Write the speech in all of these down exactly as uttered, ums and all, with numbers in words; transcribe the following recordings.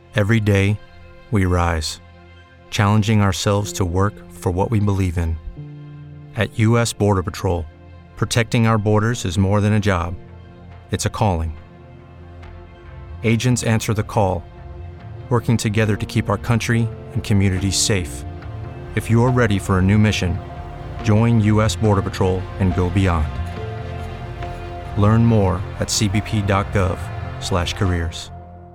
Every day, we rise, challenging ourselves to work for what we believe in. At U S Border Patrol, protecting our borders is more than a job. It's a calling. Agents answer the call, working together to keep our country and communities safe. If you are ready for a new mission, join U S Border Patrol and go beyond. Learn more at c b p dot gov slash careers.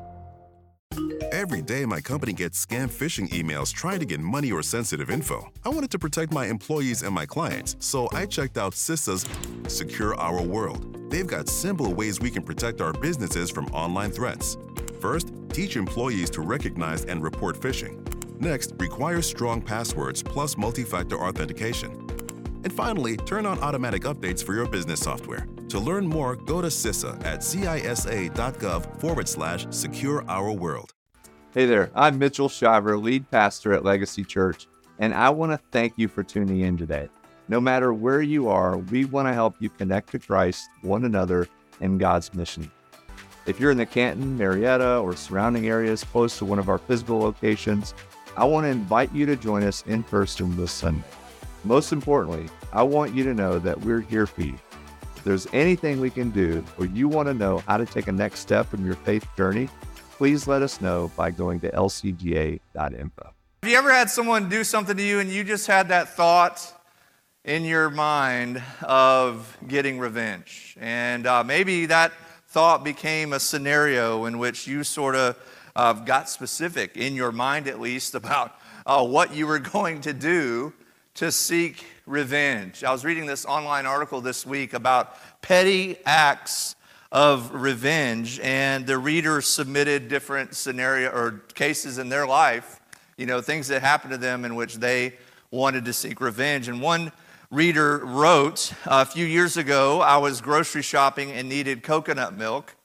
Every day, my company gets scam phishing emails trying to get money or sensitive info. I wanted to protect my employees and my clients, so I checked out CISA's Secure Our World. They've got simple ways we can protect our businesses from online threats. First, teach employees to recognize and report phishing. Next, require strong passwords plus multi-factor authentication. And finally, turn on automatic updates for your business software. To learn more, go to CISA at cisa.gov forward slash secure our world. Hey there, I'm Mitchell Shiver, lead pastor at Legacy Church, and I want to thank you for tuning in today. No matter where you are, we want to help you connect to Christ, one another, and God's mission. If you're in the Canton, Marietta, or surrounding areas close to one of our physical locations, I want to invite you to join us in person this Sunday. Most importantly, I want you to know that we're here for you. If there's anything we can do, or you want to know how to take a next step in your faith journey, please let us know by going to l c g a dot info. Have you ever had someone do something to you and you just had that thought in your mind of getting revenge? And uh, maybe that thought became a scenario in which you sort of uh, got specific, in your mind at least, about uh, what you were going to do to seek revenge. I was reading this online article this week about petty acts of revenge, and the readers submitted different scenario or cases in their life, you know, things that happened to them in which they wanted to seek revenge. And one reader wrote, a few years ago, I was grocery shopping and needed coconut milk.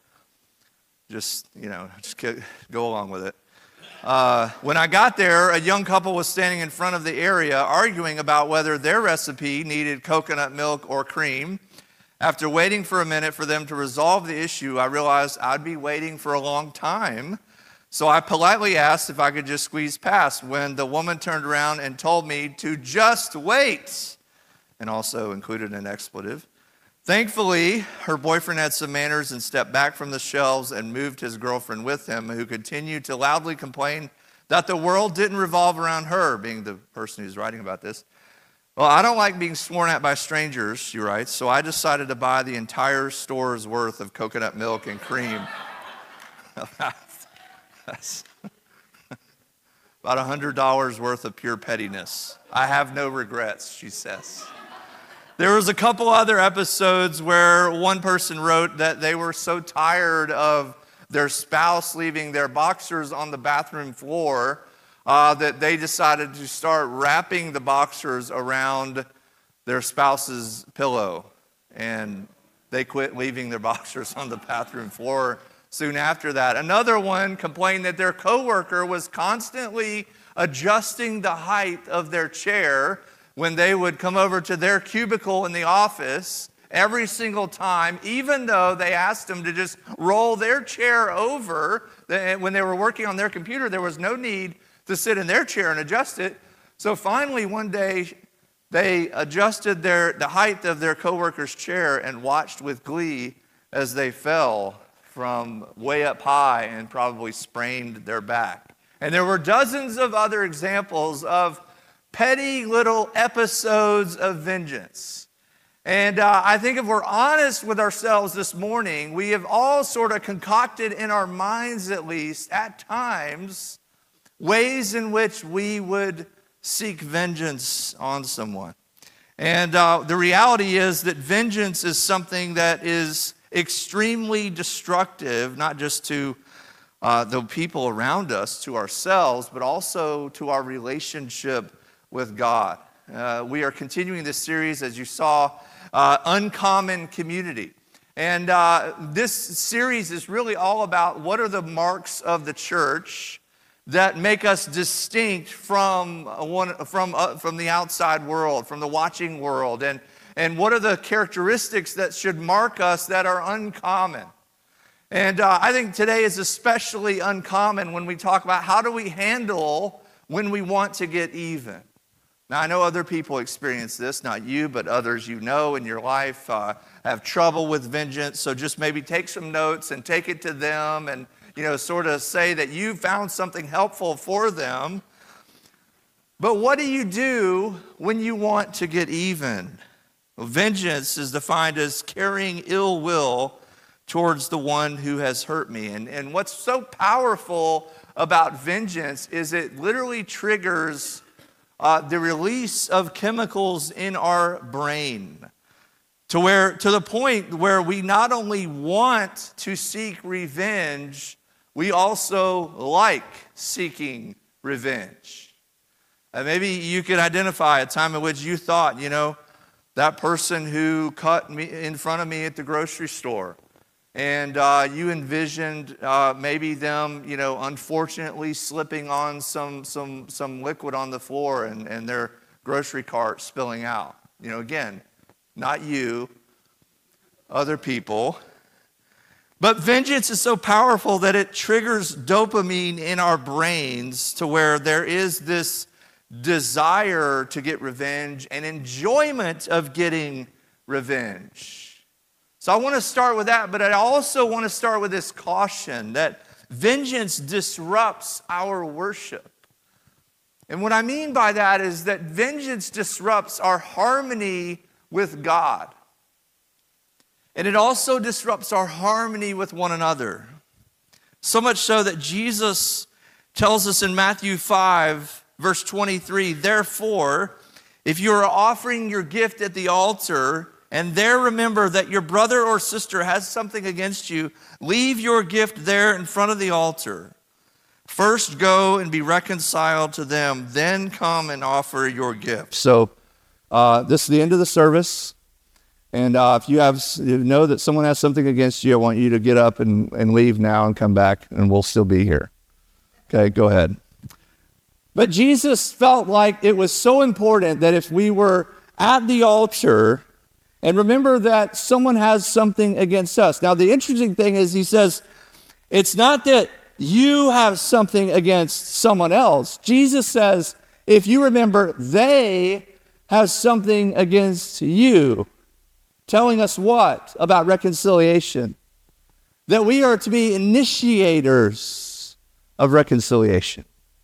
Just, you know, just go along with it. Uh, when I got there, a young couple was standing in front of the area arguing about whether their recipe needed coconut milk or cream. After waiting for a minute for them to resolve the issue, I realized I'd be waiting for a long time. So I politely asked if I could just squeeze past, when the woman turned around and told me to just wait, and also included an expletive. Thankfully, her boyfriend had some manners and stepped back from the shelves and moved his girlfriend with him, who continued to loudly complain that the world didn't revolve around her, being the person who's writing about this. Well, I don't like being sworn at by strangers, she writes, so I decided to buy the entire store's worth of coconut milk and cream. That's about one hundred dollars worth of pure pettiness. I have no regrets, she says. There was a couple other episodes where one person wrote that they were so tired of their spouse leaving their boxers on the bathroom floor Uh, that they decided to start wrapping the boxers around their spouse's pillow. And they quit leaving their boxers on the bathroom floor soon after that. Another one complained that their coworker was constantly adjusting the height of their chair when they would come over to their cubicle in the office every single time, even though they asked them to just roll their chair over. When they were working on their computer, there was no need to sit in their chair and adjust it. So finally, one day, they adjusted their, the height of their coworker's chair and watched with glee as they fell from way up high and probably sprained their back. And there were dozens of other examples of petty little episodes of vengeance. And uh, I think if we're honest with ourselves this morning, we have all sort of concocted in our minds, at least at times, ways in which we would seek vengeance on someone. And uh, the reality is that vengeance is something that is extremely destructive, not just to uh, the people around us, to ourselves, but also to our relationship with God. Uh, we are continuing this series, as you saw, uh, Uncommon Community. And uh, this series is really all about what are the marks of the church that make us distinct from one from uh, from the outside world, from the watching world, and and what are the characteristics that should mark us that are uncommon. And uh, I think today is especially uncommon when we talk about how do we handle when we want to get even. Now, I know other people experience this, not you, but others you know in your life uh, have trouble with vengeance. So just maybe take some notes and take it to them and, you know, sort of say that you found something helpful for them. But what do you do when you want to get even? Well, vengeance is defined as carrying ill will towards the one who has hurt me. And, and what's so powerful about vengeance is it literally triggers uh, the release of chemicals in our brain to where to the point where we not only want to seek revenge, we also like seeking revenge. And maybe you could identify a time in which you thought, you know, that person who cut me in front of me at the grocery store, and uh, you envisioned uh, maybe them, you know, unfortunately slipping on some some some liquid on the floor and, and their grocery cart spilling out. You know, again, not you, other people. But vengeance is so powerful that it triggers dopamine in our brains to where there is this desire to get revenge and enjoyment of getting revenge. So I want to start with that, but I also want to start with this caution that vengeance disrupts our worship. And what I mean by that is that vengeance disrupts our harmony with God. And it also disrupts our harmony with one another. So much so that Jesus tells us in Matthew five, verse twenty-three, therefore, if you are offering your gift at the altar, and there remember that your brother or sister has something against you, leave your gift there in front of the altar. First go and be reconciled to them, then come and offer your gift. So uh, this is the end of the service. And uh, if you have you know that someone has something against you, I want you to get up and, and leave now and come back, and we'll still be here. Okay, go ahead. But Jesus felt like it was so important that if we were at the altar, and remember that someone has something against us. Now, the interesting thing is he says, it's not that you have something against someone else. Jesus says, if you remember, they have something against you. Telling us what about reconciliation? That we are to be initiators of reconciliation.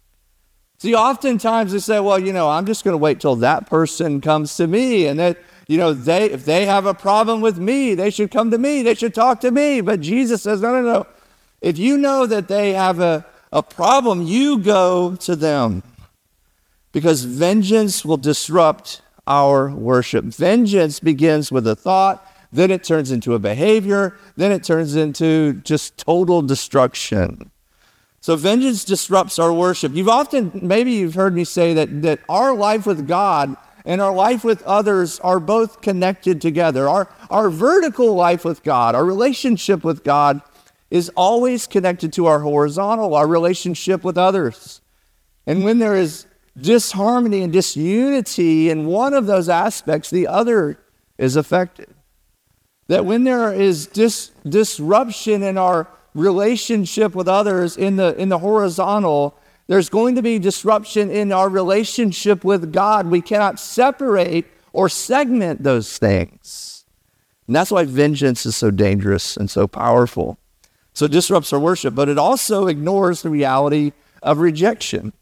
See, oftentimes they say, well, you know, I'm just going to wait till that person comes to me, and that, you know, they if they have a problem with me, they should come to me, they should talk to me. But Jesus says, no, no, no. If you know that they have a, a problem, you go to them. Because vengeance will disrupt our worship. Vengeance begins with a thought, then it turns into a behavior, then it turns into just total destruction. So vengeance disrupts our worship. You've often, maybe you've heard me say that, that our life with God and our life with others are both connected together. Our, our vertical life with God, our relationship with God is always connected to our horizontal, our relationship with others. And when there is disharmony and disunity in one of those aspects, the other is affected. That when there is dis, disruption in our relationship with others in the in the horizontal, there's going to be disruption in our relationship with God. We cannot separate or segment those things. And that's why vengeance is so dangerous and so powerful. So it disrupts our worship, but it also ignores the reality of rejection.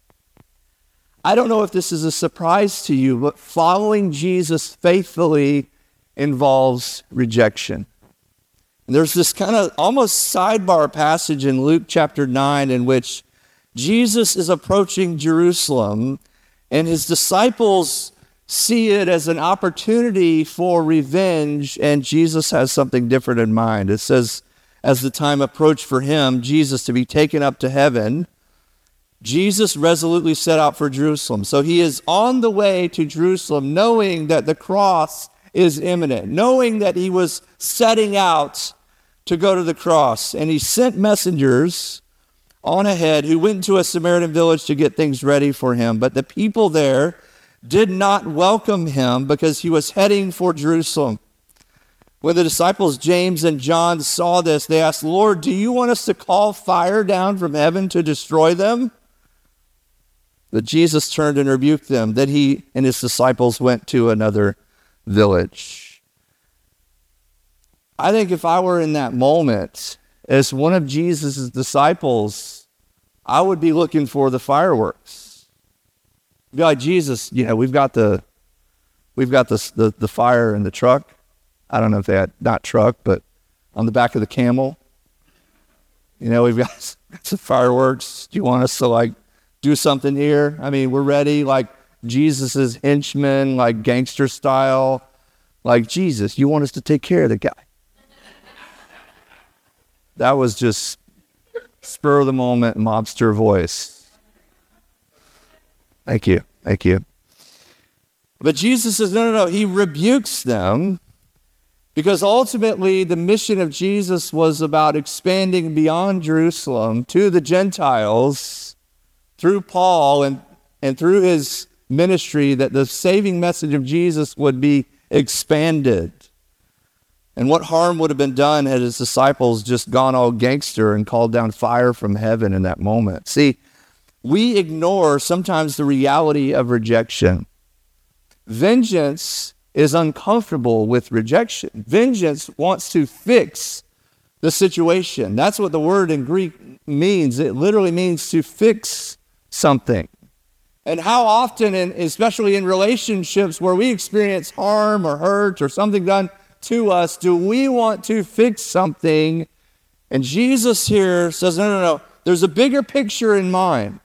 I don't know if this is a surprise to you, but following Jesus faithfully involves rejection. And there's this kind of almost sidebar passage in Luke chapter nine in which Jesus is approaching Jerusalem, and his disciples see it as an opportunity for revenge, and Jesus has something different in mind. It says, as the time approached for him, Jesus, to be taken up to heaven, Jesus resolutely set out for Jerusalem. So he is on the way to Jerusalem, knowing that the cross is imminent, knowing that he was setting out to go to the cross. And he sent messengers on ahead who went to a Samaritan village to get things ready for him. But the people there did not welcome him because he was heading for Jerusalem. When the disciples James and John saw this, they asked, Lord, do you want us to call fire down from heaven to destroy them? But Jesus turned and rebuked them. Then he and his disciples went to another village. I think if I were in that moment as one of Jesus' disciples, I would be looking for the fireworks. Be like, Jesus, you know, we've got the we've got the, the, the fire in the truck. I don't know if they had, not truck, but on the back of the camel. You know, we've got, got some fireworks. Do you want us to, like, do something here? I mean, we're ready, like Jesus' henchmen, like gangster style. Like, Jesus, you want us to take care of the guy. That was just spur of the moment mobster voice. Thank you. Thank you. But Jesus says, no, no, no. He rebukes them because ultimately the mission of Jesus was about expanding beyond Jerusalem to the Gentiles through Paul and, and through his ministry, that the saving message of Jesus would be expanded. And what harm would have been done had his disciples just gone all gangster and called down fire from heaven in that moment? See, we ignore sometimes the reality of rejection. Vengeance is uncomfortable with rejection. Vengeance wants to fix the situation. That's what the word in Greek means. It literally means to fix something. And how often, in, especially in relationships where we experience harm or hurt or something done to us, do we want to fix something? And Jesus here says, no, no, no. There's a bigger picture in mind.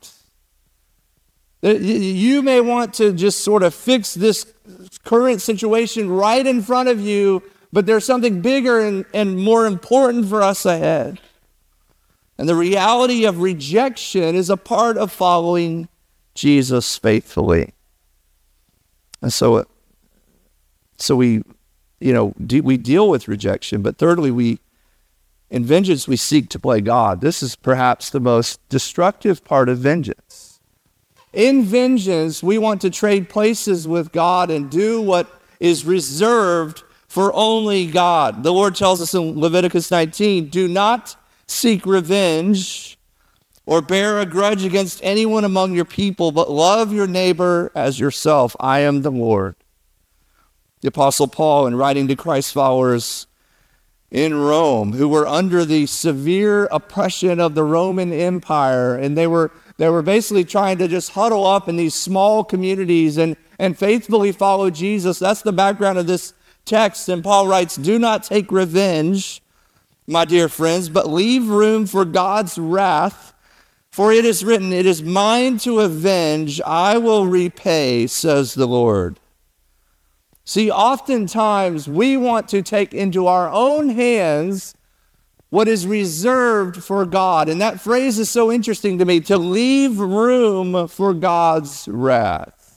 You may want to just sort of fix this current situation right in front of you, but there's something bigger and, and more important for us ahead. And the reality of rejection is a part of following Jesus faithfully. And so, so we, you know, do, we deal with rejection, but thirdly, we, in vengeance, we seek to play God. This is perhaps the most destructive part of vengeance. In vengeance, we want to trade places with God and do what is reserved for only God. The Lord tells us in Leviticus nineteen, do not seek revenge or bear a grudge against anyone among your people, but love your neighbor as yourself. I am the Lord. The Apostle Paul, in writing to Christ's followers in Rome, who were under the severe oppression of the Roman Empire, and they were They were basically trying to just huddle up in these small communities and, and faithfully follow Jesus. That's the background of this text. And Paul writes, do not take revenge, my dear friends, but leave room for God's wrath. For it is written, it is mine to avenge, I will repay, says the Lord. See, oftentimes we want to take into our own hands what is reserved for God. And that phrase is so interesting to me, to leave room for God's wrath.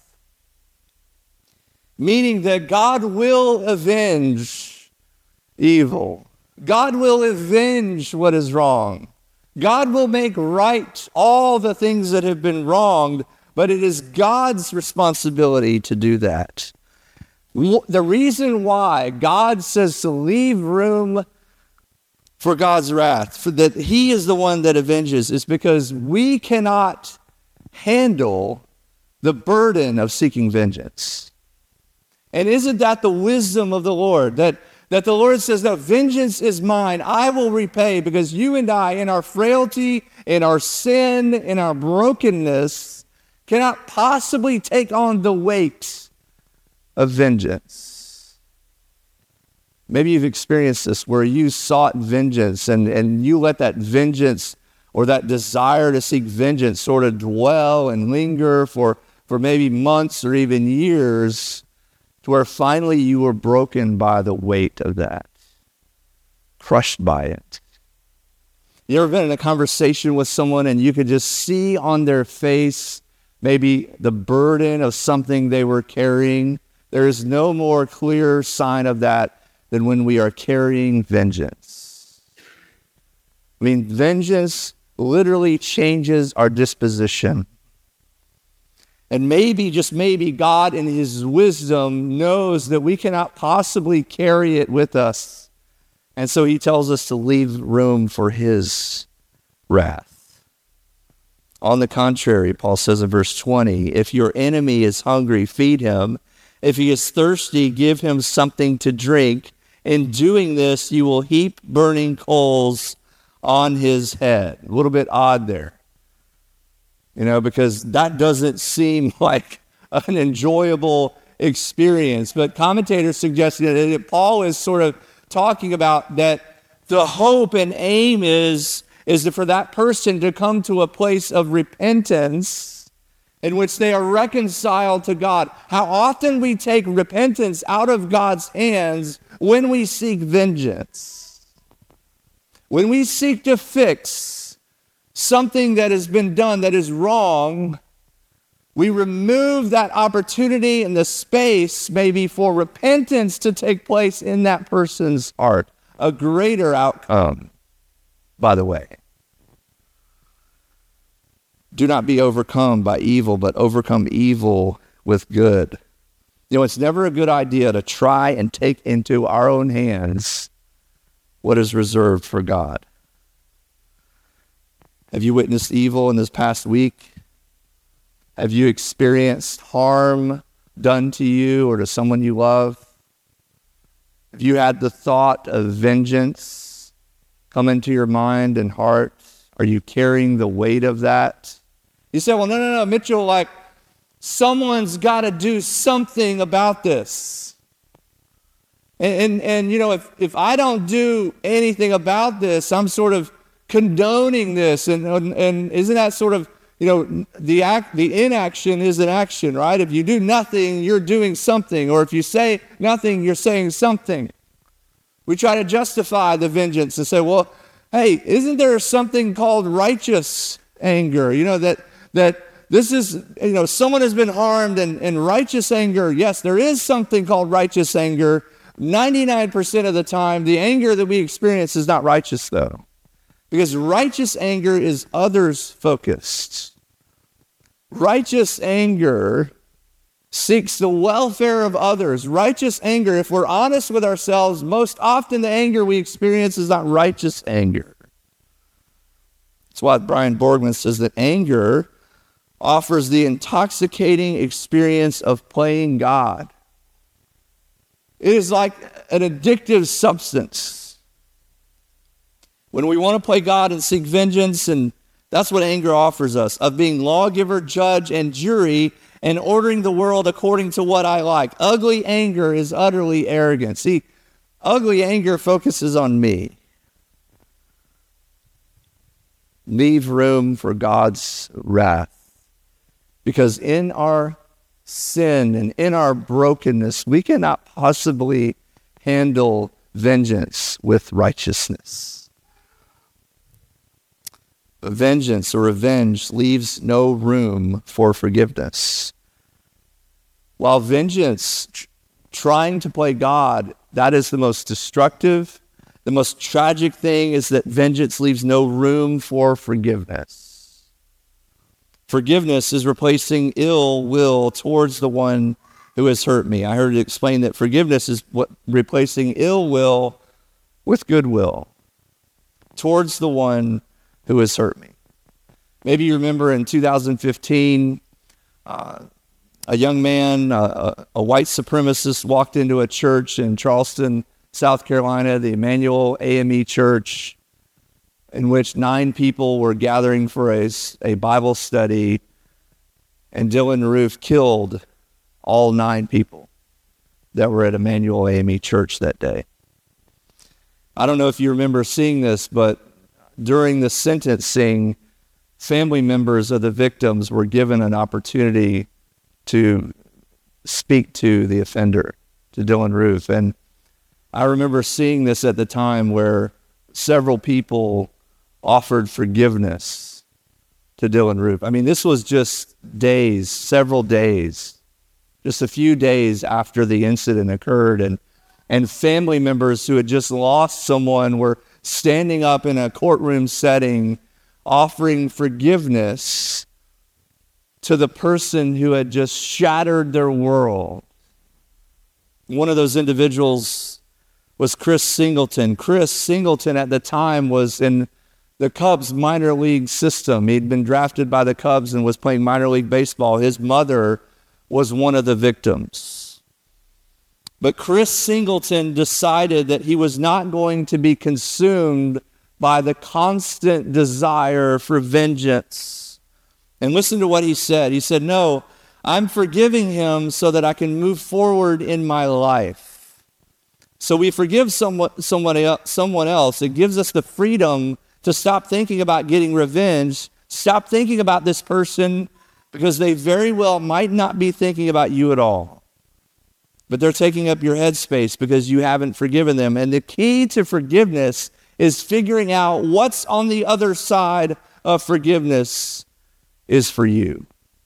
Meaning that God will avenge evil. God will avenge what is wrong. God will make right all the things that have been wronged, but it is God's responsibility to do that. The reason why God says to leave room for God's wrath, for that he is the one that avenges, is because we cannot handle the burden of seeking vengeance. And isn't that the wisdom of the Lord? That, that the Lord says, no, vengeance is mine, I will repay, because you and I, in our frailty, in our sin, in our brokenness, cannot possibly take on the weight of vengeance. Maybe you've experienced this where you sought vengeance and, and you let that vengeance or that desire to seek vengeance sort of dwell and linger for, for maybe months or even years, to where finally you were broken by the weight of that, crushed by it. You ever been in a conversation with someone and you could just see on their face maybe the burden of something they were carrying? There is no more clear sign of that than when we are carrying vengeance. I mean, vengeance literally changes our disposition. And maybe, just maybe, God in his wisdom knows that we cannot possibly carry it with us. And so he tells us to leave room for his wrath. On the contrary, Paul says in verse twenty, if your enemy is hungry, feed him. If he is thirsty, give him something to drink. In doing this, you will heap burning coals on his head. A little bit odd there. You know, because that doesn't seem like an enjoyable experience. But commentators suggest that Paul is sort of talking about that the hope and aim is, is for that person to come to a place of repentance in which they are reconciled to God. How often we take repentance out of God's hands when we seek vengeance. When we seek to fix something that has been done that is wrong, we remove that opportunity and the space maybe for repentance to take place in that person's heart. A greater outcome, by the way. Do not be overcome by evil, but overcome evil with good. You know, it's never a good idea to try and take into our own hands what is reserved for God. Have you witnessed evil in this past week? Have you experienced harm done to you or to someone you love? Have you had the thought of vengeance come into your mind and heart? Are you carrying the weight of that? You say, well, no, no, no, Mitchell, like, someone's got to do something about this. And, and, and you know, if, if I don't do anything about this, I'm sort of condoning this. And, and, and isn't that sort of, you know, the act, the inaction is an action, right? If you do nothing, you're doing something. Or if you say nothing, you're saying something. We try to justify the vengeance and say, well, hey, isn't there something called righteous anger? You know, that that this is, you know, someone has been harmed, and, and righteous anger, yes, there is something called righteous anger. ninety-nine percent of the time, the anger that we experience is not righteous, though. Because righteous anger is others-focused. Righteous anger seeks the welfare of others. Righteous anger, if we're honest with ourselves, most often the anger we experience is not righteous anger. That's why Brian Borgman says that anger offers the intoxicating experience of playing God. It is like an addictive substance. When we want to play God and seek vengeance, and that's what anger offers us, of being lawgiver, judge, and jury, and ordering the world according to what I like. Ugly anger is utterly arrogant. See, ugly anger focuses on me. Leave room for God's wrath. Because in our sin and in our brokenness, we cannot possibly handle vengeance with righteousness. Vengeance or revenge leaves no room for forgiveness. While vengeance, tr- trying to play God, that is the most destructive. The most tragic thing is that vengeance leaves no room for forgiveness. Forgiveness is replacing ill will towards the one who has hurt me. I heard it explained that forgiveness is what replacing ill will with goodwill towards the one who has hurt me. Maybe you remember in two thousand fifteen, uh, a young man, uh, a, a white supremacist, walked into a church in Charleston, South Carolina, the Emmanuel A M E Church, in which nine people were gathering for a, a Bible study, and Dylan Roof killed all nine people that were at Emmanuel A M E Church that day. I don't know if you remember seeing this, but during the sentencing, family members of the victims were given an opportunity to speak to the offender, to Dylan Roof. And I remember seeing this at the time where several people offered forgiveness to Dylan Roof. I mean, this was just days, several days, just a few days after the incident occurred. And, and family members who had just lost someone were standing up in a courtroom setting, offering forgiveness to the person who had just shattered their world. One of those individuals was Chris Singleton. Chris Singleton at the time was in the Cubs minor league system. He'd been drafted by the Cubs and was playing minor league baseball. His mother was one of the victims. But Chris Singleton decided that he was not going to be consumed by the constant desire for vengeance. And listen to what he said. He said, no, I'm forgiving him so that I can move forward in my life. So we forgive someone, someone else. It gives us the freedom to stop thinking about getting revenge. Stop thinking about this person because they very well might not be thinking about you at all. But they're taking up your headspace because you haven't forgiven them. And the key to forgiveness is figuring out what's on the other side of forgiveness is for you.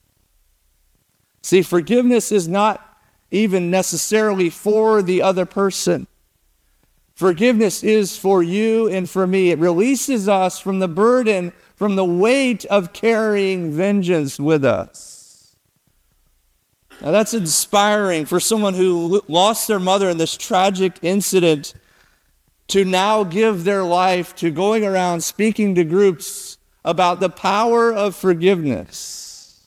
See, forgiveness is not even necessarily for the other person. Forgiveness is for you and for me. It releases us from the burden, from the weight of carrying vengeance with us. Now that's inspiring for someone who lost their mother in this tragic incident to now give their life to going around speaking to groups about the power of forgiveness.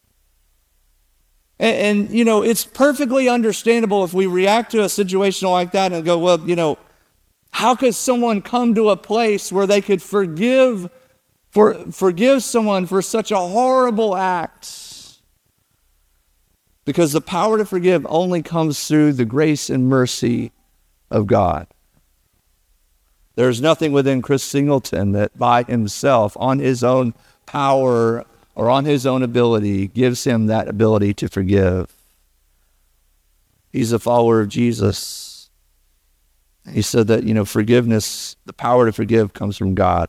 And, and, you know, it's perfectly understandable if we react to a situation like that and go, well, you know, how could someone come to a place where they could forgive, for, forgive someone for such a horrible act? Because the power to forgive only comes through the grace and mercy of God. There's nothing within Chris Singleton that by himself, on his own power or on his own ability, gives him that ability to forgive. He's a follower of Jesus. He said that, you know, forgiveness, the power to forgive comes from God.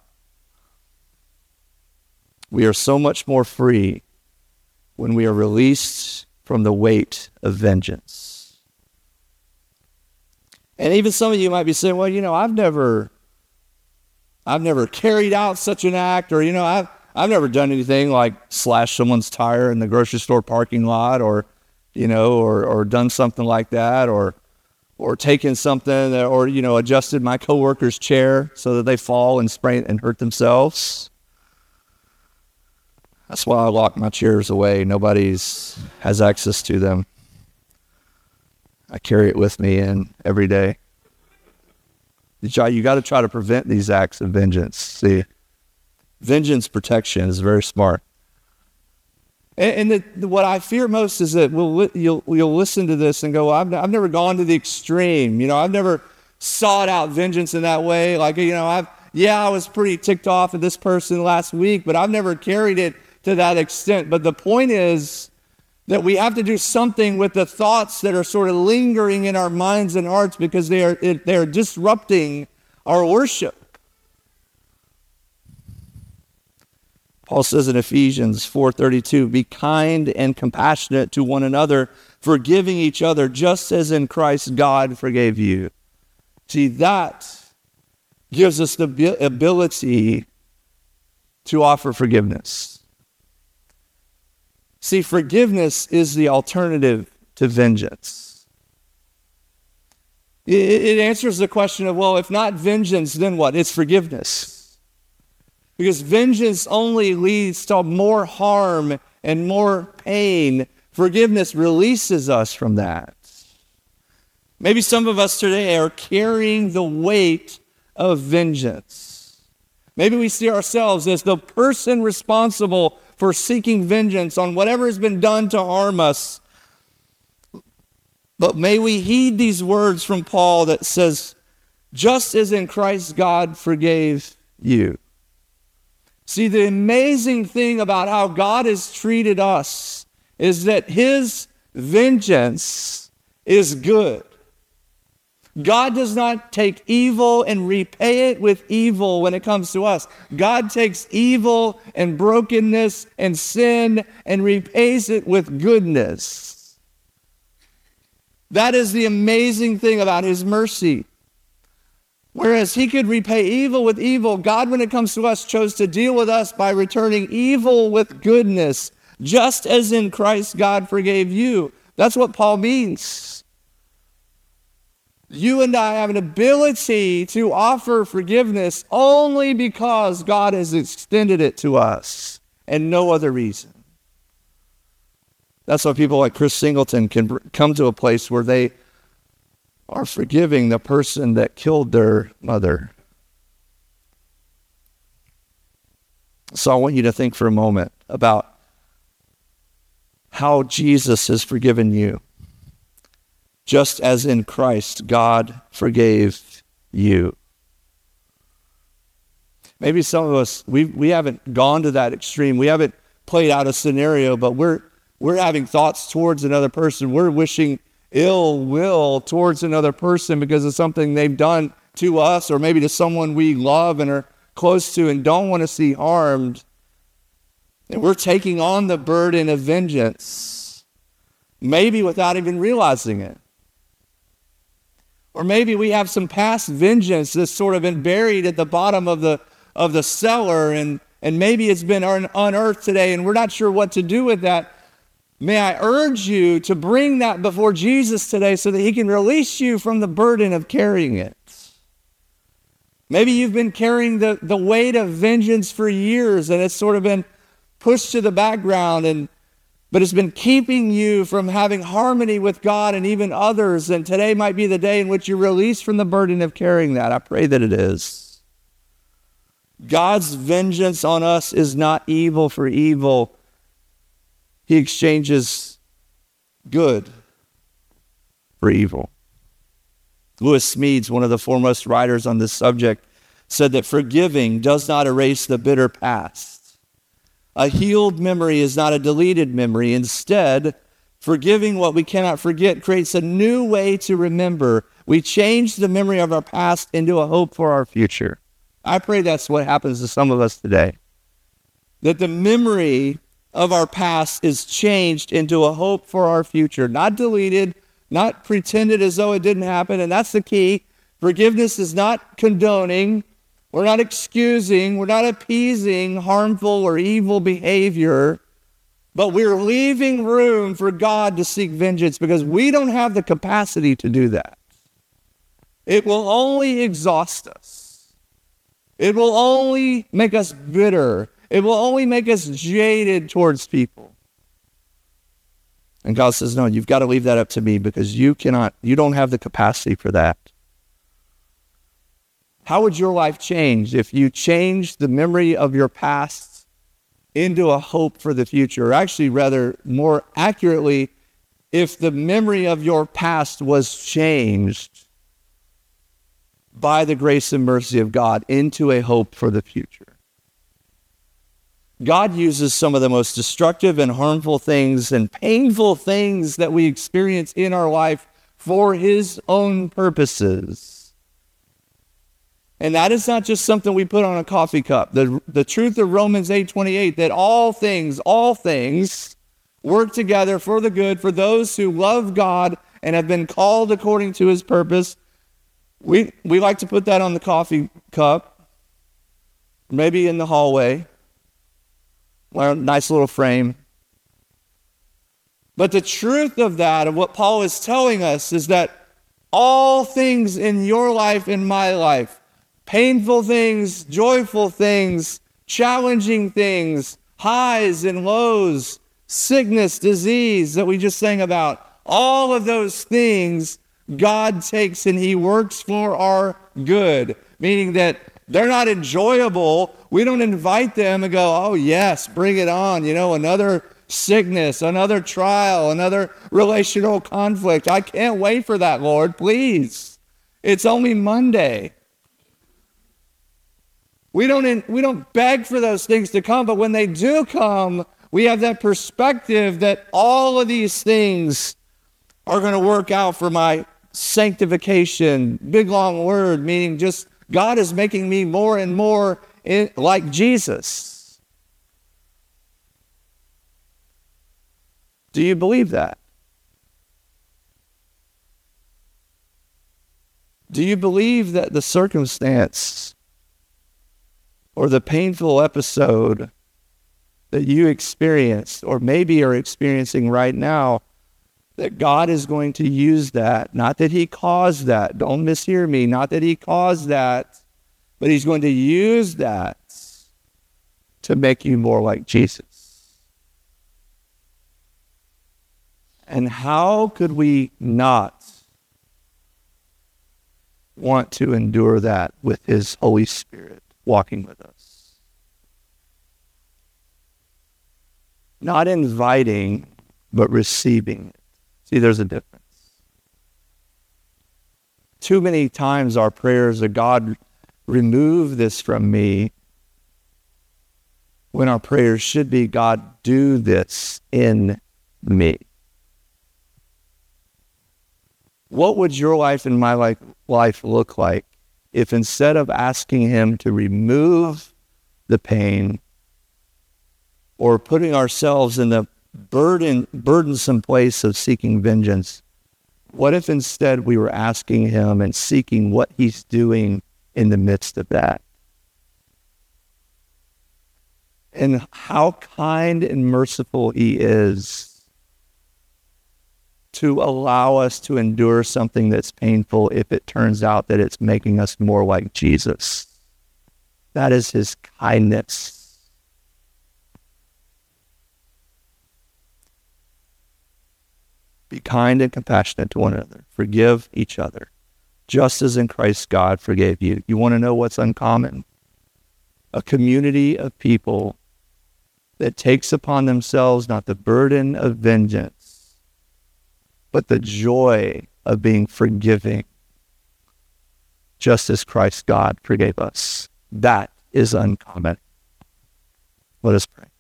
We are so much more free when we are released from the weight of vengeance. And even some of you might be saying, well, you know, I've never, I've never carried out such an act, or, you know, I've, I've never done anything like slash someone's tire in the grocery store parking lot, or, you know, or, or done something like that, or, or taken something, that, or, you know, adjusted my coworker's chair so that they fall and sprain and hurt themselves. That's why I lock my chairs away. Nobody's has access to them. I carry it with me in every day. You got to try to prevent these acts of vengeance. See, vengeance protection is very smart. And, and the, the, what I fear most is that we'll, you'll, you'll listen to this and go, well, I've, I've never gone to the extreme. You know, I've never sought out vengeance in that way. Like, you know, I've, yeah, I was pretty ticked off at this person last week, but I've never carried it to that extent. But the point is that we have to do something with the thoughts that are sort of lingering in our minds and hearts, because they are they are disrupting our worship. Paul says in Ephesians four thirty-two, be kind and compassionate to one another, forgiving each other, just as in Christ God forgave you. See, that gives us the ability to offer forgiveness. See, forgiveness is the alternative to vengeance. It, it answers the question of, well, if not vengeance, then what? It's forgiveness. Because vengeance only leads to more harm and more pain. Forgiveness releases us from that. Maybe some of us today are carrying the weight of vengeance. Maybe we see ourselves as the person responsible for seeking vengeance on whatever has been done to harm us. But may we heed these words from Paul that says, just as in Christ God forgave you. See, the amazing thing about how God has treated us is that his vengeance is good. God does not take evil and repay it with evil when it comes to us. God takes evil and brokenness and sin and repays it with goodness. That is the amazing thing about his mercy. Whereas he could repay evil with evil, God, when it comes to us, chose to deal with us by returning evil with goodness, just as in Christ God forgave you. That's what Paul means. You and I have an ability to offer forgiveness only because God has extended it to us and no other reason. That's why people like Chris Singleton can come to a place where they are forgiving the person that killed their mother. So I want you to think for a moment about how Jesus has forgiven you. Just as in Christ, God forgave you. Maybe some of us, we we haven't gone to that extreme. We haven't played out a scenario, but we're we're having thoughts towards another person. We're wishing ill will towards another person because of something they've done to us or maybe to someone we love and are close to and don't want to see harmed. And we're taking on the burden of vengeance, maybe without even realizing it. Or maybe we have some past vengeance that's sort of been buried at the bottom of the of the cellar, and, and maybe it's been un- unearthed today, and we're not sure what to do with that. May I urge you to bring that before Jesus today so that he can release you from the burden of carrying it. Maybe you've been carrying the, the weight of vengeance for years, and it's sort of been pushed to the background, and but it's been keeping you from having harmony with God and even others. And today might be the day in which you're released from the burden of carrying that. I pray that it is. God's vengeance on us is not evil for evil. He exchanges good for evil. Lewis Smedes, one of the foremost writers on this subject, said that forgiving does not erase the bitter past. A healed memory is not a deleted memory. Instead, forgiving what we cannot forget creates a new way to remember. We change the memory of our past into a hope for our future. I pray that's what happens to some of us today. That the memory of our past is changed into a hope for our future. Not deleted, not pretended as though it didn't happen. And that's the key. Forgiveness is not condoning. We're not excusing, we're not appeasing harmful or evil behavior, but we're leaving room for God to seek vengeance because we don't have the capacity to do that. It will only exhaust us. It will only make us bitter. It will only make us jaded towards people. And God says, no, you've got to leave that up to me because you cannot, you don't have the capacity for that. How would your life change if you changed the memory of your past into a hope for the future? Or actually, rather, more accurately, if the memory of your past was changed by the grace and mercy of God into a hope for the future. God uses some of the most destructive and harmful things and painful things that we experience in our life for his own purposes. And that is not just something we put on a coffee cup. The, the truth of Romans eight twenty-eight, that all things, all things work together for the good for those who love God and have been called according to his purpose. We, we like to put that on the coffee cup, maybe in the hallway, a nice little frame. But the truth of that, of what Paul is telling us, is that all things in your life, in my life, painful things, joyful things, challenging things, highs and lows, sickness, disease that we just sang about, all of those things God takes and he works for our good, meaning that they're not enjoyable. We don't invite them and go, oh yes, bring it on, you know, another sickness, another trial, another relational conflict. I can't wait for that, Lord, please. It's only Monday. We don't, we don't beg for those things to come, but when they do come, we have that perspective that all of these things are going to work out for my sanctification. Big long word, meaning just God is making me more and more in, like Jesus. Do you believe that? Do you believe that the circumstance or the painful episode that you experienced or maybe are experiencing right now, that God is going to use that. Not that he caused that. Don't mishear me. Not that he caused that, but he's going to use that to make you more like Jesus. And how could we not want to endure that with his Holy Spirit walking with us? Not inviting, but receiving it. See, there's a difference. Too many times our prayers are, God, remove this from me, when our prayers should be, God, do this in me. What would your life and my life, life look like if instead of asking him to remove the pain or putting ourselves in the burden, burdensome place of seeking vengeance, what if instead we were asking him and seeking what he's doing in the midst of that? And how kind and merciful he is to allow us to endure something that's painful if it turns out that it's making us more like Jesus. That is his kindness. Be kind and compassionate to one another. Forgive each other, just as in Christ God forgave you. You want to know what's uncommon? A community of people that takes upon themselves not the burden of vengeance, but the joy of being forgiving, just as Christ God forgave us. That is uncommon. Let us pray.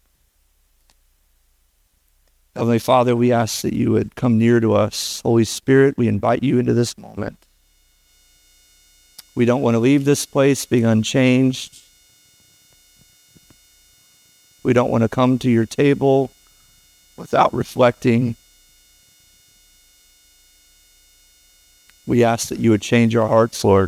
Heavenly Father, we ask that you would come near to us. Holy Spirit, we invite you into this moment. We don't want to leave this place being unchanged. We don't want to come to your table without reflecting. We ask that you would change our hearts, Lord.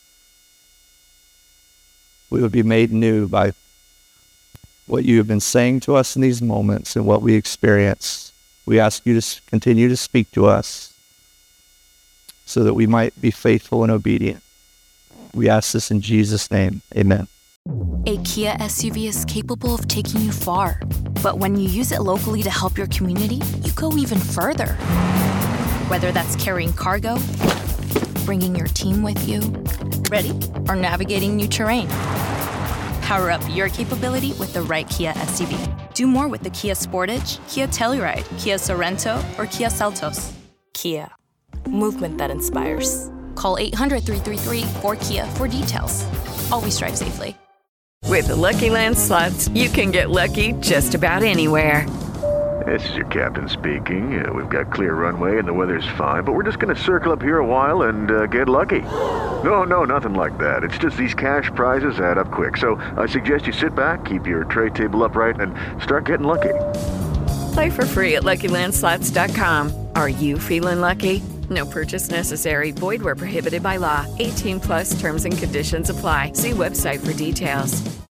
We would be made new by what you have been saying to us in these moments and what we experience. We ask you to continue to speak to us so that we might be faithful and obedient. We ask this in Jesus' name. Amen. A Kia S U V is capable of taking you far. But when you use it locally to help your community, you go even further. Whether that's carrying cargo, bringing your team with you, ready, or navigating new terrain. Power up your capability with the right Kia S U V. Do more with the Kia Sportage, Kia Telluride, Kia Sorento, or Kia Seltos. Kia. Movement that inspires. Call eight hundred, three three three, four Kia for details. Always drive safely. With the Lucky Land Slots, you can get lucky just about anywhere. This is your captain speaking. Uh, we've got clear runway and the weather's fine, but we're just going to circle up here a while and uh, get lucky. No, no, nothing like that. It's just these cash prizes add up quick. So I suggest you sit back, keep your tray table upright, and start getting lucky. Play for free at Lucky Land Slots dot com. Are you feeling lucky? No purchase necessary. Void where prohibited by law. eighteen plus terms and conditions apply. See website for details.